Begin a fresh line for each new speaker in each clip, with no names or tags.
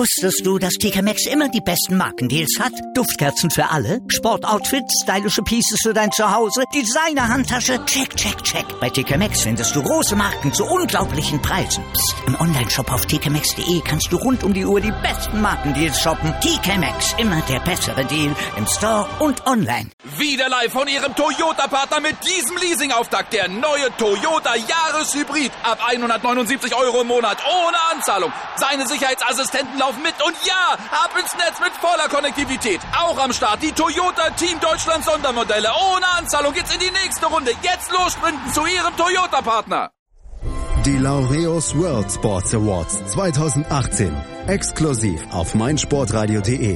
Wusstest du, dass TK Maxx immer die besten Markendeals hat? Duftkerzen für alle, Sportoutfits, stylische Pieces für dein Zuhause, Designer-Handtasche, check, check, check. Bei TK Maxx findest du große Marken zu unglaublichen Preisen. Psst. Im Onlineshop auf tkmaxx.de kannst du rund um die Uhr die besten Markendeals shoppen. TK Maxx, immer der bessere Deal im Store und online.
Wieder live von Ihrem Toyota-Partner mit diesem Leasing-Auftakt. Der neue Toyota Jahreshybrid. Ab 179 € im Monat. Ohne Anzahlung. Seine Sicherheitsassistenten laufen mit. Und ja, ab ins Netz mit voller Konnektivität. Auch am Start die Toyota Team Deutschland Sondermodelle. Ohne Anzahlung geht's in die nächste Runde. Jetzt los sprinten zu Ihrem Toyota-Partner.
Die Laureus World Sports Awards 2018. Exklusiv auf meinsportradio.de.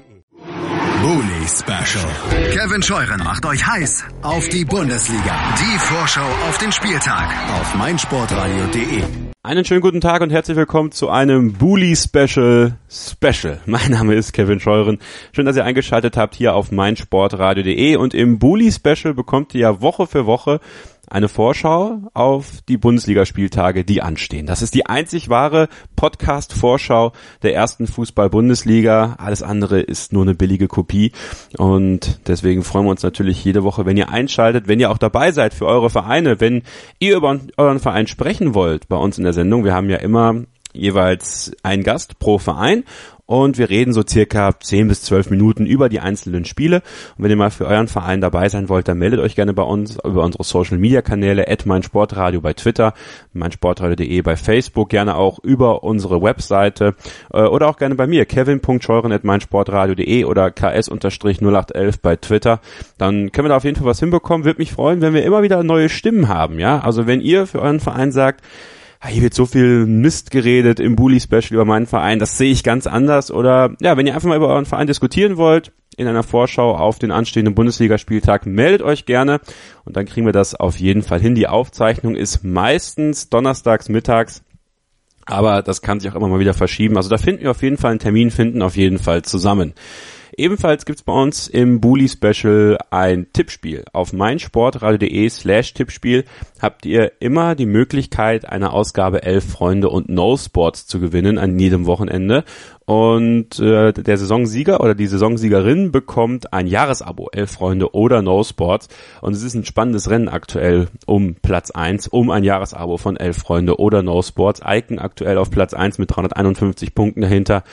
Bully Special. Kevin Scheuren macht euch heiß auf die Bundesliga. Die Vorschau auf den Spieltag auf meinsportradio.de.
Einen schönen guten Tag und herzlich willkommen zu einem Bully Special. Mein Name ist Kevin Scheuren. Schön, dass ihr eingeschaltet habt hier auf meinsportradio.de, und im Bully Special bekommt ihr ja Woche für Woche eine Vorschau auf die Bundesligaspieltage, die anstehen. Das ist die einzig wahre Podcast-Vorschau der ersten Fußball-Bundesliga. Alles andere ist nur eine billige Kopie, und deswegen freuen wir uns natürlich jede Woche, wenn ihr einschaltet, wenn ihr auch dabei seid für eure Vereine, wenn ihr über euren Verein sprechen wollt bei uns in der Sendung. Wir haben ja immer jeweils einen Gast pro Verein, und wir reden so circa 10 bis 12 Minuten über die einzelnen Spiele. Und wenn ihr mal für euren Verein dabei sein wollt, dann meldet euch gerne bei uns über unsere Social-Media-Kanäle, @meinsportradio bei Twitter, meinsportradio.de bei Facebook, gerne auch über unsere Webseite oder auch gerne bei mir, kevin.scheuren@meinsportradio.de oder ks_0811 bei Twitter. Dann können wir da auf jeden Fall was hinbekommen. Würde mich freuen, wenn wir immer wieder neue Stimmen haben. Ja, also wenn ihr für euren Verein sagt, hier wird so viel Mist geredet im Bully Special über meinen Verein, das sehe ich ganz anders. Oder ja, wenn ihr einfach mal über euren Verein diskutieren wollt, in einer Vorschau auf den anstehenden Bundesligaspieltag, meldet euch gerne, und dann kriegen wir das auf jeden Fall hin. Die Aufzeichnung ist meistens donnerstags mittags, aber das kann sich auch immer mal wieder verschieben. Also da finden wir auf jeden Fall einen Termin, finden auf jeden Fall zusammen. Ebenfalls gibt's bei uns im Bully Special ein Tippspiel. Auf meinsportradio.de/Tippspiel habt ihr immer die Möglichkeit, eine Ausgabe 11 Freunde und No Sports zu gewinnen an jedem Wochenende. Und der Saisonsieger oder die Saisonsiegerin bekommt ein Jahresabo, 11 Freunde oder No Sports. Und es ist ein spannendes Rennen aktuell um Platz 1, um ein Jahresabo von 11 Freunde oder No Sports. Icon aktuell auf Platz 1 mit 351 Punkten dahinter.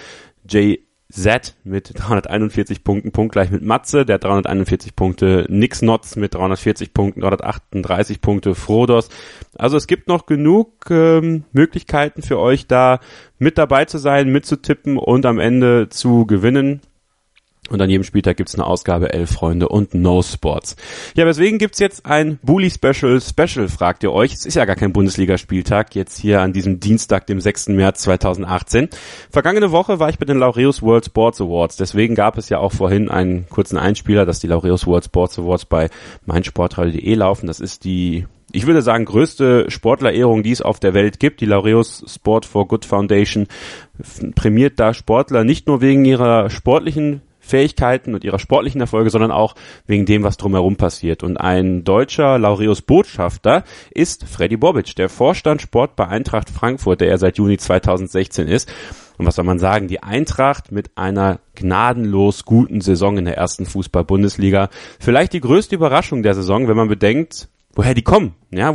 Z mit 341 Punkten, punktgleich mit Matze, der 341 Punkte, Nix Notz mit 340 Punkten, 338 Punkte, Frodos. Also es gibt noch genug Möglichkeiten für euch, da mit dabei zu sein, mitzutippen und am Ende zu gewinnen. Und an jedem Spieltag gibt's eine Ausgabe 11 Freunde und No Sports. Ja, weswegen gibt's jetzt ein Bully Special, fragt ihr euch. Es ist ja gar kein Bundesligaspieltag, jetzt hier an diesem Dienstag, dem 6. März 2018. Vergangene Woche war ich bei den Laureus World Sports Awards. Deswegen gab es ja auch vorhin einen kurzen Einspieler, dass die Laureus World Sports Awards bei meinsportradio.de laufen. Das ist die, ich würde sagen, größte Sportlerehrung, die es auf der Welt gibt. Die Laureus Sport for Good Foundation prämiert da Sportler nicht nur wegen ihrer sportlichen Fähigkeiten und ihrer sportlichen Erfolge, sondern auch wegen dem, was drumherum passiert. Und ein deutscher Laureus-Botschafter ist Freddy Bobic, der Vorstand Sport bei Eintracht Frankfurt, der er seit Juni 2016 ist. Und was soll man sagen? Die Eintracht mit einer gnadenlos guten Saison in der ersten Fußball-Bundesliga. Vielleicht die größte Überraschung der Saison, wenn man bedenkt, woher die kommen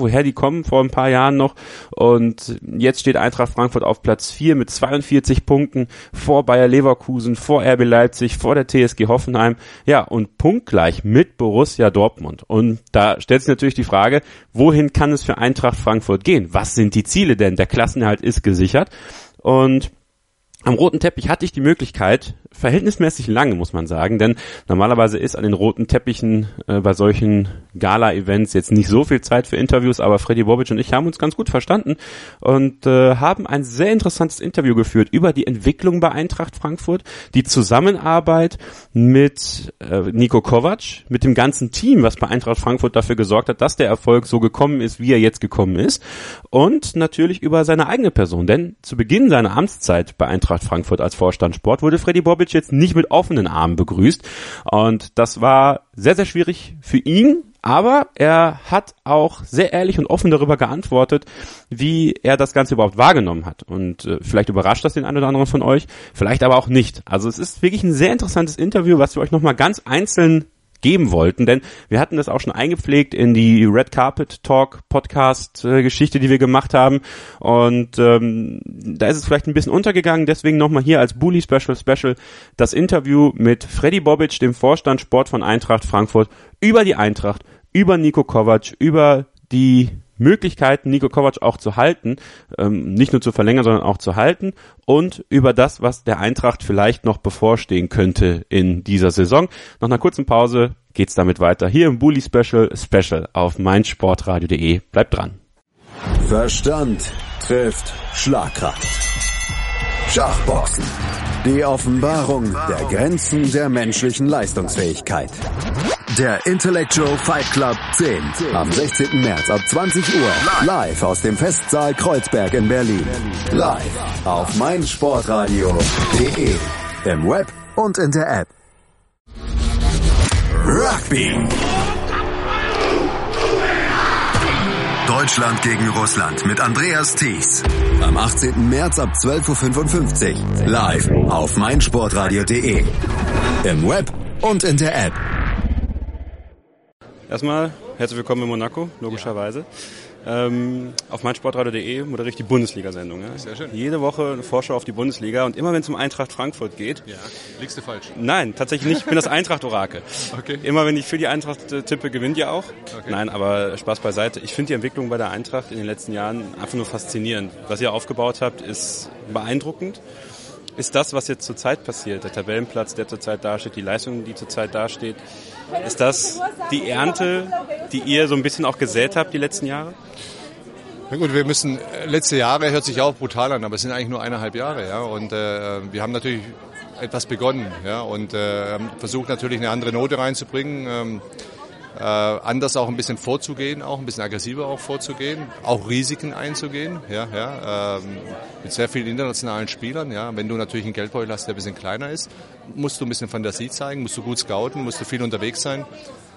vor ein paar Jahren noch, und jetzt steht Eintracht Frankfurt auf Platz 4 mit 42 Punkten, vor Bayer Leverkusen, vor RB Leipzig, vor der TSG Hoffenheim, ja, und punktgleich mit Borussia Dortmund. Und da stellt sich natürlich die Frage, wohin kann es für Eintracht Frankfurt gehen? Was sind die Ziele denn? Der Klassenerhalt ist gesichert, und am roten Teppich hatte ich die Möglichkeit, verhältnismäßig lange, muss man sagen, denn normalerweise ist an den roten Teppichen bei solchen Gala-Events jetzt nicht so viel Zeit für Interviews, aber Freddy Bobic und ich haben uns ganz gut verstanden und haben ein sehr interessantes Interview geführt über die Entwicklung bei Eintracht Frankfurt, die Zusammenarbeit mit Niko Kovac, mit dem ganzen Team, was bei Eintracht Frankfurt dafür gesorgt hat, dass der Erfolg so gekommen ist, wie er jetzt gekommen ist, und natürlich über seine eigene Person, denn zu Beginn seiner Amtszeit bei Eintracht Frankfurt als Vorstand Sport wurde Freddy Bobic jetzt nicht mit offenen Armen begrüßt, und das war sehr, sehr schwierig für ihn, Aber er hat auch sehr ehrlich und offen darüber geantwortet, wie er das Ganze überhaupt wahrgenommen hat. Und vielleicht überrascht das den einen oder anderen von euch, vielleicht aber auch nicht. Also es ist wirklich ein sehr interessantes Interview, was wir euch nochmal ganz einzeln geben wollten, denn wir hatten das auch schon eingepflegt in die Red Carpet Talk Podcast Geschichte, die wir gemacht haben, und da ist es vielleicht ein bisschen untergegangen, deswegen nochmal hier als Bully Special das Interview mit Freddy Bobic, dem Vorstand Sport von Eintracht Frankfurt, über die Eintracht, über Niko Kovac, über die Möglichkeiten, Niko Kovac auch zu halten, nicht nur zu verlängern, sondern auch zu halten, und über das, was der Eintracht vielleicht noch bevorstehen könnte in dieser Saison. Nach einer kurzen Pause geht's damit weiter. Hier im Bully Special auf meinsportradio.de. Bleibt dran.
Verstand trifft Schlagkraft. Schachboxen. Die Offenbarung der Grenzen der menschlichen Leistungsfähigkeit. Der Intellectual Fight Club 10. Am 16. März ab 20 Uhr. Live aus dem Festsaal Kreuzberg in Berlin. Live auf meinsportradio.de. Im Web und in der App. Rugby. Deutschland gegen Russland mit Andreas Thies. Am 18. März ab 12.55 Uhr. Live auf meinsportradio.de. Im Web und in der App.
Erstmal herzlich willkommen in Monaco, logischerweise. Auf meinsportradio.de moderiere ich die Bundesliga-Sendung. Ja?
Sehr schön.
Jede Woche eine Vorschau auf die Bundesliga, und immer wenn es um Eintracht Frankfurt geht...
Ja, liegst du falsch?
Nein, tatsächlich nicht. Ich bin das Eintracht-Orakel.
Okay.
Immer wenn ich für die Eintracht tippe, gewinnt ihr auch.
Okay.
Nein, aber Spaß beiseite. Ich finde die Entwicklung bei der Eintracht in den letzten Jahren einfach nur faszinierend. Was ihr aufgebaut habt, ist beeindruckend. Ist das, was jetzt zurzeit passiert, der Tabellenplatz, der zurzeit dasteht, die Leistung, die zurzeit dasteht, ist das die Ernte, die ihr so ein bisschen auch gesät habt die letzten Jahre?
Na gut, letzte Jahre hört sich auch brutal an, aber es sind eigentlich nur 1,5 Jahre. Ja? Und wir haben natürlich etwas begonnen, ja? Und versucht natürlich eine andere Note reinzubringen, anders auch ein bisschen vorzugehen, auch ein bisschen aggressiver auch vorzugehen, auch Risiken einzugehen, mit sehr vielen internationalen Spielern. Ja. Wenn du natürlich einen Geldbeutel hast, der ein bisschen kleiner ist, musst du ein bisschen Fantasie zeigen, musst du gut scouten, musst du viel unterwegs sein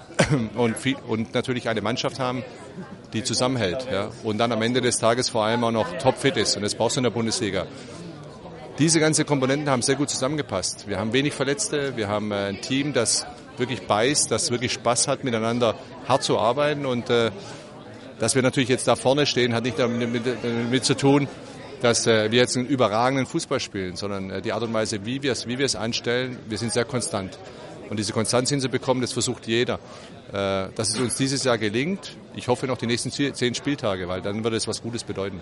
und natürlich eine Mannschaft haben, die zusammenhält, ja. Und dann am Ende des Tages vor allem auch noch topfit ist, und das brauchst du in der Bundesliga. Diese ganzen Komponenten haben sehr gut zusammengepasst. Wir haben wenig Verletzte, wir haben ein Team, das wirklich beißt, das wirklich Spaß hat, miteinander hart zu arbeiten, und dass wir natürlich jetzt da vorne stehen, hat nicht damit zu tun, dass wir jetzt einen überragenden Fußball spielen, sondern die Art und Weise, wie wir es anstellen, wir sind sehr konstant. Und diese Konstanz hinzubekommen, das versucht jeder. Dass es uns dieses Jahr gelingt, ich hoffe noch die nächsten 10 Spieltage, weil dann würde es was Gutes bedeuten.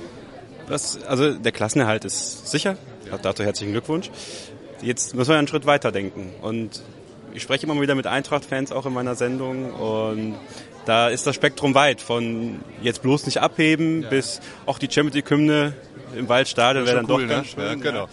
Also der Klassenerhalt ist sicher, dazu herzlichen Glückwunsch. Jetzt müssen wir einen Schritt weiter denken, und ich spreche immer wieder mit Eintracht-Fans auch in meiner Sendung, und da ist das Spektrum weit, von jetzt bloß nicht abheben, bis auch die Champions League-Hymne im Waldstadion wäre dann cool, doch ganz schön. Ja, genau.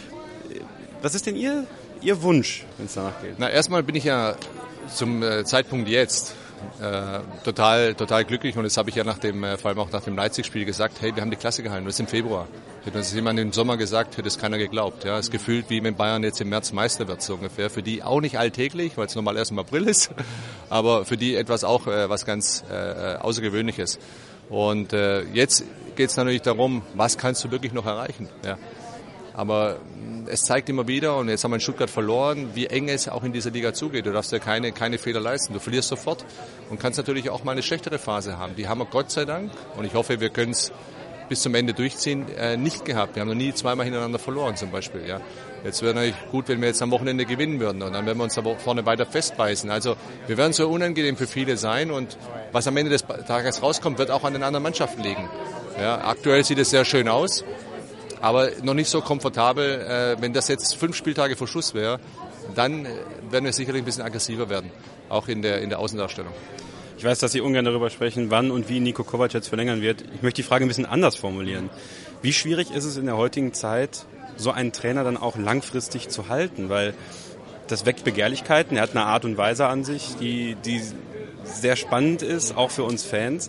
Was ist denn Ihr Wunsch, wenn es danach geht?
Na, erstmal bin ich ja zum Zeitpunkt jetzt total glücklich, und das habe ich ja vor allem auch nach dem Leipzig-Spiel gesagt, hey, wir haben die Klasse gehalten, das ist im Februar. Hätte uns jemand im Sommer gesagt, hätte es keiner geglaubt. Ja, es ist gefühlt, wie wenn Bayern jetzt im März Meister wird, so ungefähr. Für die auch nicht alltäglich, weil es normal erst im April ist, aber für die etwas auch was ganz Außergewöhnliches. Und jetzt geht es natürlich darum, was kannst du wirklich noch erreichen? Ja. Aber es zeigt immer wieder, und jetzt haben wir in Stuttgart verloren, wie eng es auch in dieser Liga zugeht. Du darfst ja keine Fehler leisten. Du verlierst sofort und kannst natürlich auch mal eine schlechtere Phase haben. Die haben wir Gott sei Dank, und ich hoffe, wir können es bis zum Ende durchziehen, nicht gehabt. Wir haben noch nie zweimal hintereinander verloren zum Beispiel. Ja. Jetzt wäre natürlich gut, wenn wir jetzt am Wochenende gewinnen würden, und dann werden wir uns da vorne weiter festbeißen. Also wir werden so unangenehm für viele sein, und was am Ende des Tages rauskommt, wird auch an den anderen Mannschaften liegen. Ja, aktuell sieht es sehr schön aus, aber noch nicht so komfortabel. Wenn das jetzt 5 Spieltage vor Schluss wäre, dann werden wir sicherlich ein bisschen aggressiver werden, auch in der Außendarstellung.
Ich weiß, dass Sie ungern darüber sprechen, wann und wie Niko Kovac jetzt verlängern wird. Ich möchte die Frage ein bisschen anders formulieren. Wie schwierig ist es in der heutigen Zeit, so einen Trainer dann auch langfristig zu halten? Weil das weckt Begehrlichkeiten. Er hat eine Art und Weise an sich, die sehr spannend ist, auch für uns Fans.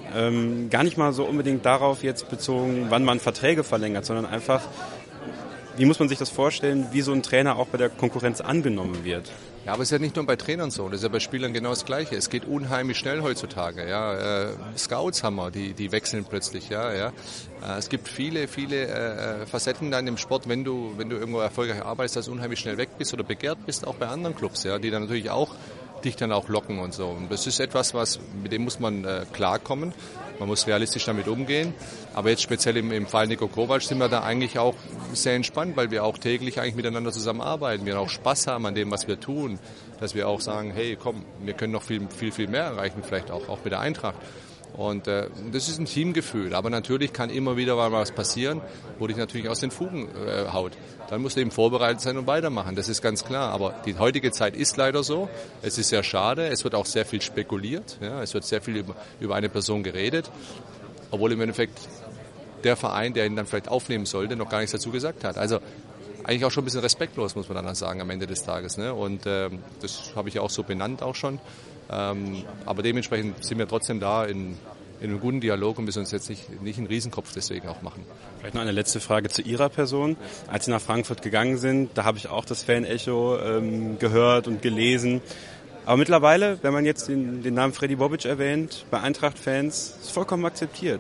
Gar nicht mal so unbedingt darauf jetzt bezogen, wann man Verträge verlängert, sondern einfach, wie muss man sich das vorstellen, wie so ein Trainer auch bei der Konkurrenz angenommen wird?
Ja, aber es ist ja nicht nur bei Trainern so, das ist ja bei Spielern genau das Gleiche. Es geht unheimlich schnell heutzutage. Ja. Scouts haben wir, die wechseln plötzlich. Ja. Es gibt viele Facetten dann im Sport, wenn du irgendwo erfolgreich arbeitest, dass du unheimlich schnell weg bist oder begehrt bist, auch bei anderen Clubs, ja, die dann natürlich auch dich dann auch locken und so. Und das ist etwas, mit dem muss man klarkommen. Man muss realistisch damit umgehen. Aber jetzt speziell im Fall Niko Kovac sind wir da eigentlich auch sehr entspannt, weil wir auch täglich eigentlich miteinander zusammenarbeiten. Wir auch Spaß haben an dem, was wir tun. Dass wir auch sagen, hey, komm, wir können noch viel mehr erreichen, vielleicht auch mit der Eintracht. Und das ist ein Teamgefühl. Aber natürlich kann immer wieder mal was passieren, wo dich natürlich aus den Fugen haut. Dann musst du eben vorbereitet sein und weitermachen. Das ist ganz klar. Aber die heutige Zeit ist leider so. Es ist sehr schade. Es wird auch sehr viel spekuliert. Ja? Es wird sehr viel über eine Person geredet. Obwohl im Endeffekt der Verein, der ihn dann vielleicht aufnehmen sollte, noch gar nichts dazu gesagt hat. Also eigentlich auch schon ein bisschen respektlos, muss man dann sagen, am Ende des Tages. Ne? Und das habe ich ja auch so benannt auch schon. Aber dementsprechend sind wir trotzdem da in einem guten Dialog und müssen uns jetzt nicht einen Riesenkopf deswegen auch machen.
Vielleicht noch eine letzte Frage zu Ihrer Person. Als Sie nach Frankfurt gegangen sind, da habe ich auch das Fan-Echo gehört und gelesen. Aber mittlerweile, wenn man jetzt den Namen Freddy Bobic erwähnt, bei Eintracht-Fans, ist vollkommen akzeptiert.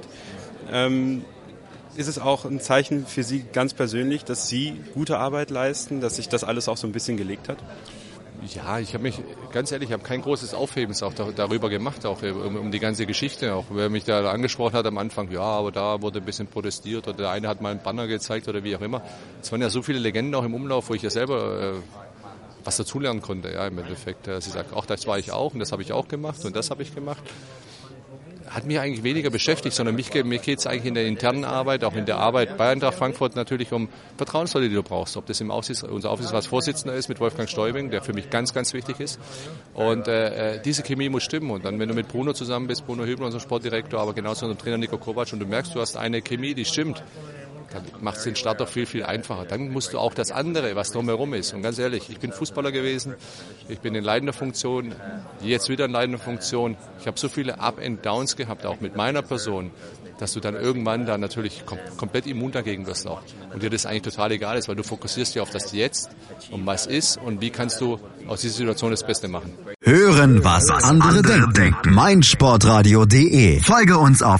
Ist es auch ein Zeichen für Sie ganz persönlich, dass Sie gute Arbeit leisten, dass sich das alles auch so ein bisschen gelegt hat?
Ja, ich habe mich, ganz ehrlich, ich habe kein großes Aufhebens auch darüber gemacht, auch um die ganze Geschichte. Auch wer mich da angesprochen hat am Anfang, ja, aber da wurde ein bisschen protestiert oder der eine hat mal einen Banner gezeigt oder wie auch immer. Es waren ja so viele Legenden auch im Umlauf, wo ich ja selber was dazulernen konnte, ja, im Endeffekt. Sie sagt, auch das war ich auch und das habe ich auch gemacht und das habe ich gemacht. Hat mich eigentlich weniger beschäftigt, sondern mir geht es eigentlich in der internen Arbeit, auch in der Arbeit bei Eintracht Frankfurt natürlich um Vertrauensleute, die du brauchst. Ob das unser Aufsichtsratsvorsitzender ist mit Wolfgang Steubing, der für mich ganz, ganz wichtig ist. Und diese Chemie muss stimmen. Und dann, wenn du mit Bruno zusammen bist, Bruno Hübner, unser Sportdirektor, aber genauso unser Trainer Niko Kovac, und du merkst, du hast eine Chemie, die stimmt, dann macht es den Start doch viel, viel einfacher. Dann musst du auch das andere, was drumherum ist. Und ganz ehrlich, ich bin Fußballer gewesen, ich bin in leitender Funktion, jetzt wieder in leitender Funktion. Ich habe so viele Up and Downs gehabt, auch mit meiner Person, dass du dann irgendwann da natürlich komplett immun dagegen wirst auch. Und dir das eigentlich total egal ist, weil du fokussierst dich auf das Jetzt, um was ist und wie kannst du aus dieser Situation das Beste machen.
Hören, was andere denken. meinsportradio.de. Folge uns auf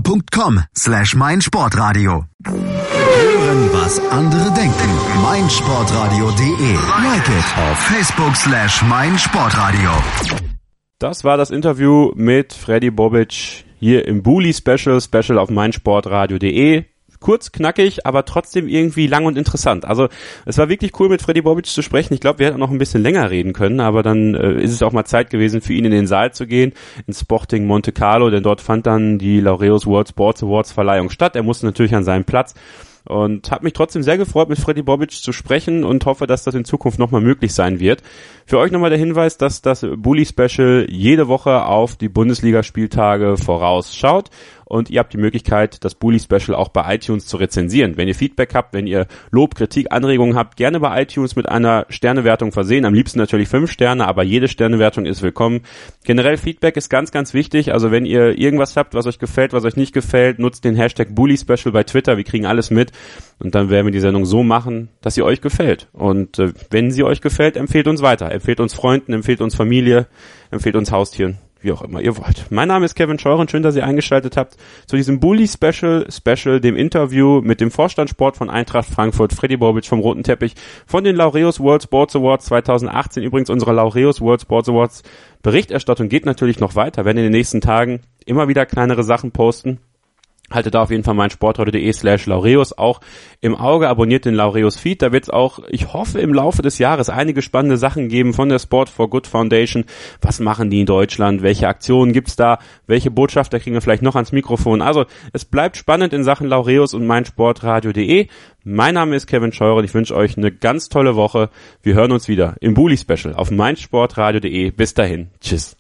twitter.com/meinsportradio. Hören, was andere denken. meinsportradio.de. Like it auf Facebook/meinsportradio.
Das war das Interview mit Freddy Bobic hier im Bully Special auf meinsportradio.de. Kurz, knackig, aber trotzdem irgendwie lang und interessant. Also es war wirklich cool, mit Freddy Bobic zu sprechen. Ich glaube, wir hätten noch ein bisschen länger reden können, aber dann ist es auch mal Zeit gewesen, für ihn in den Saal zu gehen, ins Sporting Monte Carlo, denn dort fand dann die Laureus World Sports Awards Verleihung statt. Er musste natürlich an seinen Platz. Und habe mich trotzdem sehr gefreut, mit Freddy Bobic zu sprechen und hoffe, dass das in Zukunft nochmal möglich sein wird. Für euch nochmal der Hinweis, dass das Bully Special jede Woche auf die Bundesligaspieltage vorausschaut. Und ihr habt die Möglichkeit, das Bully Special auch bei iTunes zu rezensieren. Wenn ihr Feedback habt, wenn ihr Lob, Kritik, Anregungen habt, gerne bei iTunes mit einer Sternewertung versehen. Am liebsten natürlich 5 Sterne, aber jede Sternewertung ist willkommen. Generell Feedback ist ganz, ganz wichtig. Also wenn ihr irgendwas habt, was euch gefällt, was euch nicht gefällt, nutzt den Hashtag Bully Special bei Twitter. Wir kriegen alles mit. Und dann werden wir die Sendung so machen, dass sie euch gefällt. Und wenn sie euch gefällt, empfehlt uns weiter. Empfehlt uns Freunden, empfehlt uns Familie, empfehlt uns Haustieren. Wie auch immer ihr wollt. Mein Name ist Kevin Scheuren, schön, dass ihr eingeschaltet habt zu diesem Bully Special, dem Interview mit dem Vorstandssport von Eintracht Frankfurt, Freddy Bobic vom Roten Teppich, von den Laureus World Sports Awards 2018. Übrigens, unsere Laureus World Sports Awards Berichterstattung geht natürlich noch weiter. Wir werden in den nächsten Tagen immer wieder kleinere Sachen posten. Haltet da auf jeden Fall meinsportradio.de/Laureus auch im Auge, abonniert den Laureus Feed, da wird es auch, ich hoffe, im Laufe des Jahres einige spannende Sachen geben von der Sport for Good Foundation. Was machen die in Deutschland? Welche Aktionen gibt's da? Welche Botschafter kriegen wir vielleicht noch ans Mikrofon? Also, es bleibt spannend in Sachen Laureus und meinsportradio.de. Mein Name ist Kevin Scheuren, ich wünsche euch eine ganz tolle Woche. Wir hören uns wieder im Bully Special auf meinsportradio.de. Bis dahin, tschüss.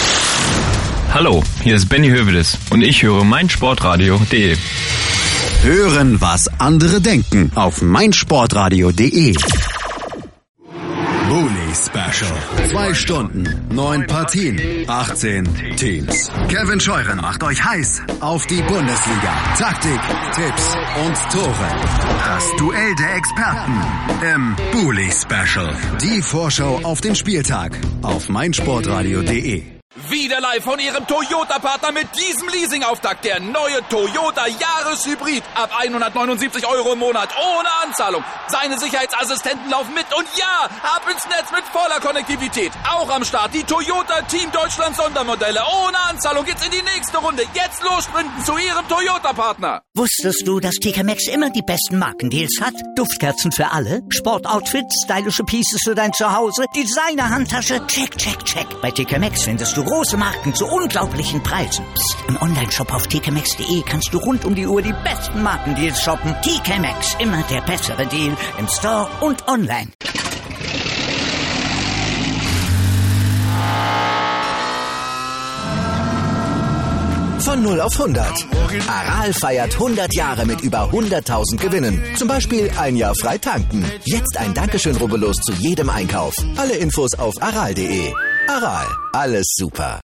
Hallo, hier ist Benny Hövedes und ich höre meinsportradio.de.
Hören, was andere denken auf meinsportradio.de. Bully Bully Special. 2 Stunden, 9 Partien, 18 Teams. Kevin Scheuren macht euch heiß auf die Bundesliga. Taktik, Tipps und Tore. Das Duell der Experten im Bully Special. Die Vorschau auf den Spieltag auf meinsportradio.de.
Wieder live von Ihrem Toyota-Partner mit diesem Leasing-Auftakt. Der neue Toyota Jahreshybrid. Ab 179 € im Monat. Ohne Anzahlung. Seine Sicherheitsassistenten laufen mit. Und ja, ab ins Netz mit voller Konnektivität. Auch am Start die Toyota Team Deutschland Sondermodelle. Ohne Anzahlung geht's in die nächste Runde. Jetzt los sprinten zu Ihrem Toyota-Partner.
Wusstest du, dass TK Maxx immer die besten Markendeals hat? Duftkerzen für alle, Sportoutfits, stylische Pieces für dein Zuhause, Designer-Handtasche, check, check, check. Bei TK Maxx findest du große Marken zu unglaublichen Preisen. Psst. Im Onlineshop auf tkmaxx.de kannst du rund um die Uhr die besten Markendeals shoppen. TK Maxx, immer der bessere Deal im Store und online.
Von 0 auf 100. Aral feiert 100 Jahre mit über 100.000 Gewinnen. Zum Beispiel ein Jahr frei tanken. Jetzt ein Dankeschön, rubbellos zu jedem Einkauf. Alle Infos auf aral.de. Aral, alles super.